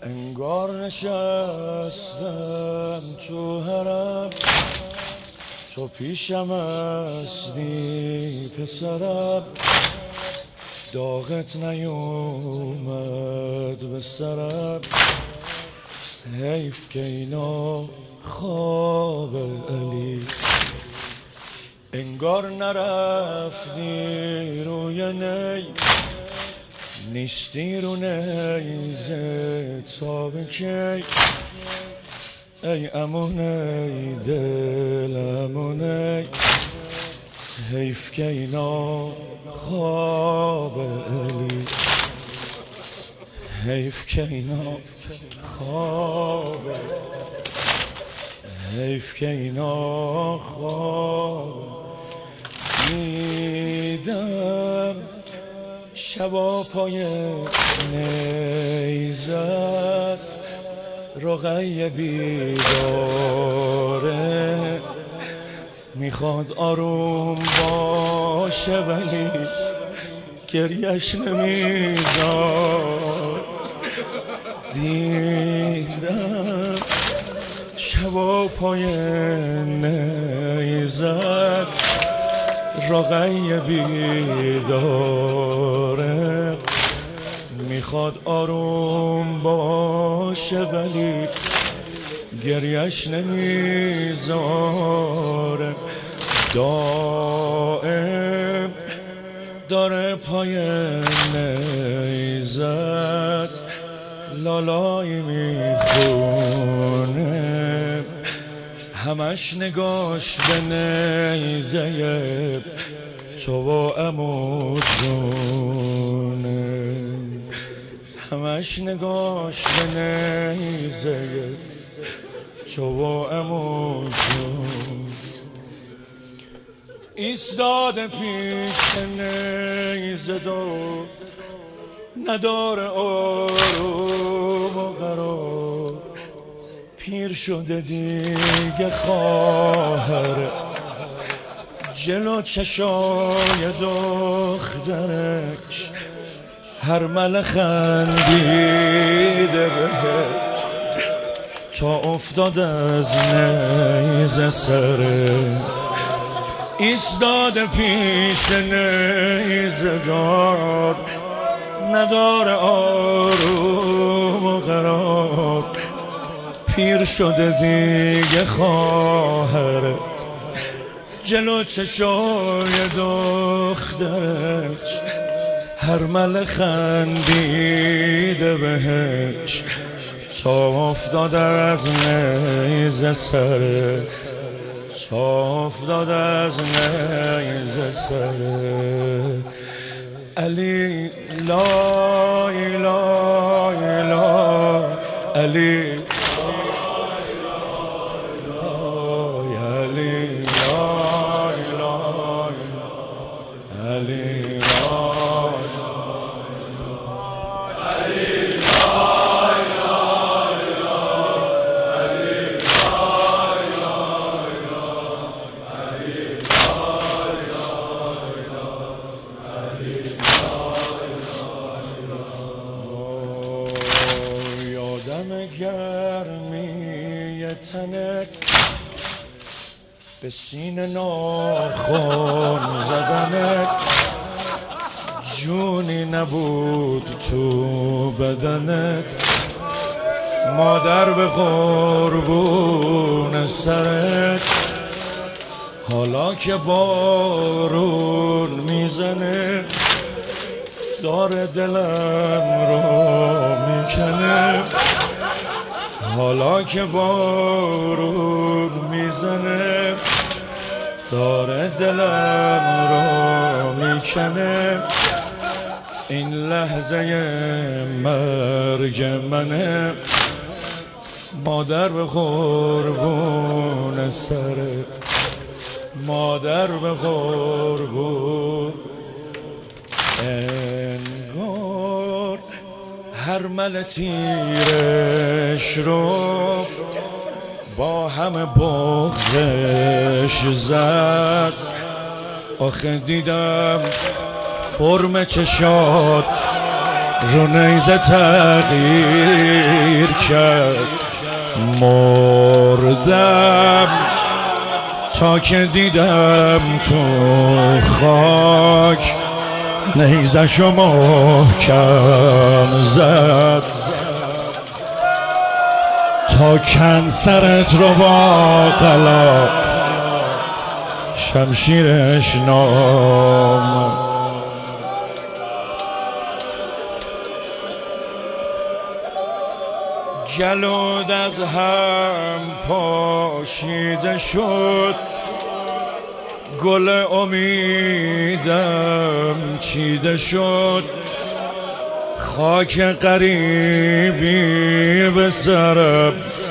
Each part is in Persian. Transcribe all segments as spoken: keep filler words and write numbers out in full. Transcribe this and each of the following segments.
انگار نشستم تو حرم، تو پیشم هستی پسرم، داغت نیومد به سرم. حیف که اینا خواب علی، انگار نرفتی روی نی، نیستی رو نیزه تا به کی. ای امونه دل امونه، حیف که اینا خواب علی، حیف که اینا خواب، حیف که اینا خواب. دیدم شبا پای نیزت رقیه بیداره، میخواد آروم باشه ولی گریش نمیذار. دیدم شبا پای نیزت رقیه بیداره، میخواد آروم باشه ولی گریش نمیذاره. دائم داره پای نیزت لالایی میخونه، همش نگاش به نیزه تو و عمو جونه، همش نگاش به نیزه تو و عمو جون. ایستاده پیش نیزه دو، نداره آروم و قرار، پیر شده دیگه خواهرت، جلو چشای دخترش هر مل خندیده بهش، تا افتاد از نیزه سرت. ایستاده پیش نیزه‌دار، نداره آروم و قرار، پیر شده دیگه خواهرت، جلو چشای دخترش هر مل خندیده بهش، تا افتاد از نیزه سرت، تا افتاد از نیزه سرت. علی لا اله الا علی، گرمی تنت به سینه ناخن زدنت، جونی نبود تو بدنت، مادر به قربون سرت، حالا که بارون میزنه داره دلم رو میکنه، حالا که بارون میزنه داره دلم رو میکنه. این لحظه مرگ منه، مادر به قربون سرت، مادر به قربون. انگار هر مل تیرش رو با همه بغزش زد، آخه دیدم فرم چشات رو نیزه تغییر کرد مردم تا که دیدم تو خاک نیزشو محکم زد تا کنسرت رو با غلاف شمشیرش نام. جلود از هم پاشیده شد گل امیدم چیده شد خاک غریبی به سرم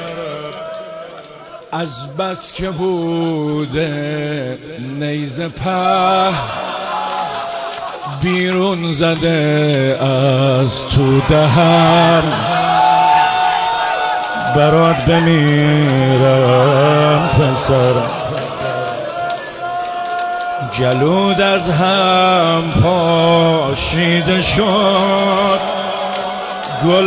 از بس که بوده نیزه په بیرون زده از تو دهن برات بمیرم پسرم. جلود از هم پاشیده شد گل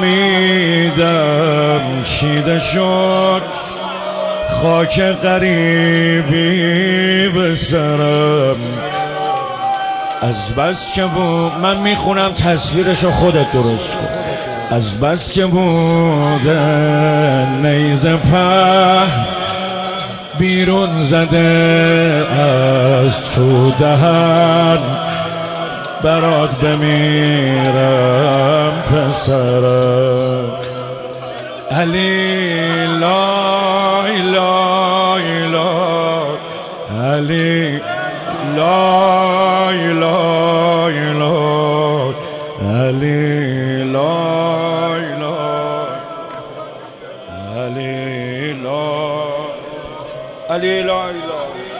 امیدم چیده شد خاک غریبی به سرم از بس که بود. من میخونم تصویرشو خودت درست کن. از بس که بوده نیزه په بیرون زده از تو دهن برات بمیرم پسرم. علی لا اله الا علی لا اله الا علی لا اله علی لا علی لا اله